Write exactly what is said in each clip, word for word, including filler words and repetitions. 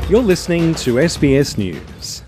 You're listening to S B S News.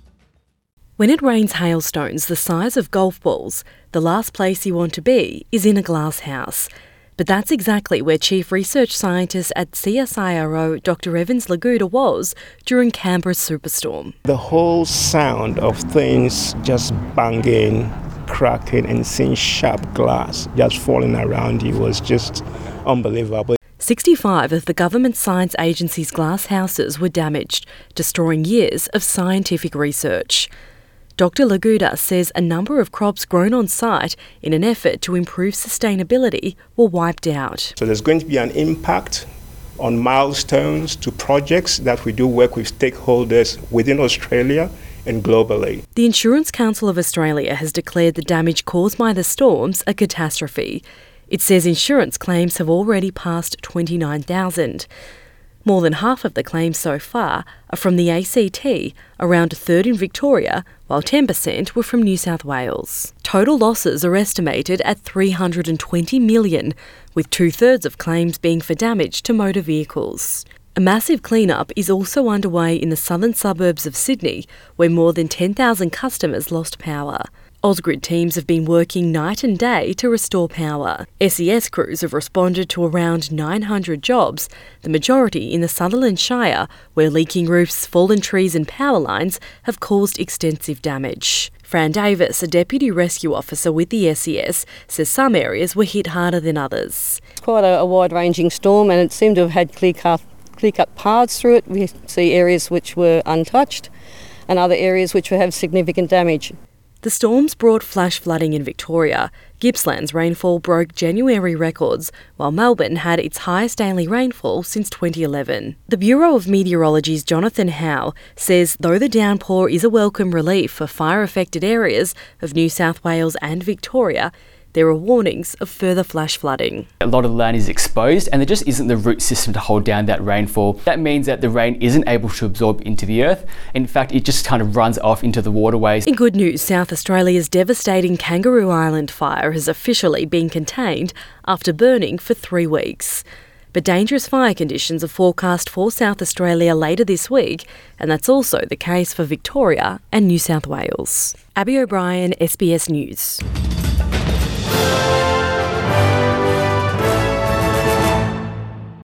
When it rains hailstones the size of golf balls, the last place you want to be is in a glass house. But that's exactly where Chief Research Scientist at C S I R O Doctor Evans Laguda was during Canberra's superstorm. The whole sound of things just banging, cracking and seeing sharp glass just falling around you was just unbelievable. sixty-five of the government science agency's glass houses were damaged, destroying years of scientific research. Doctor Laguda says a number of crops grown on site in an effort to improve sustainability were wiped out. So there's going to be an impact on milestones to projects that we do work with stakeholders within Australia and globally. The Insurance Council of Australia has declared the damage caused by the storms a catastrophe. It says insurance claims have already passed twenty-nine thousand. More than half of the claims so far are from the A C T, around a third in Victoria, while ten percent were from New South Wales. Total losses are estimated at three hundred twenty million dollars, with two-thirds of claims being for damage to motor vehicles. A massive clean-up is also underway in the southern suburbs of Sydney, where more than ten thousand customers lost power. Ausgrid teams have been working night and day to restore power. S E S crews have responded to around nine hundred jobs, the majority in the Sutherland Shire, where leaking roofs, fallen trees and power lines have caused extensive damage. Fran Davis, a deputy rescue officer with the S E S, says some areas were hit harder than others. It's quite a, a wide-ranging storm and it seemed to have had clear-cut, clear-cut paths through it. We see areas which were untouched and other areas which would have significant damage. The storms brought flash flooding in Victoria. Gippsland's rainfall broke January records, while Melbourne had its highest daily rainfall since twenty eleven. The Bureau of Meteorology's Jonathan Howe says though the downpour is a welcome relief for fire-affected areas of New South Wales and Victoria, there are warnings of further flash flooding. A lot of the land is exposed and there just isn't the root system to hold down that rainfall. That means that the rain isn't able to absorb into the earth. In fact, it just kind of runs off into the waterways. In good news, South Australia's devastating Kangaroo Island fire has officially been contained after burning for three weeks. But dangerous fire conditions are forecast for South Australia later this week, and that's also the case for Victoria and New South Wales. Abby O'Brien, S B S News.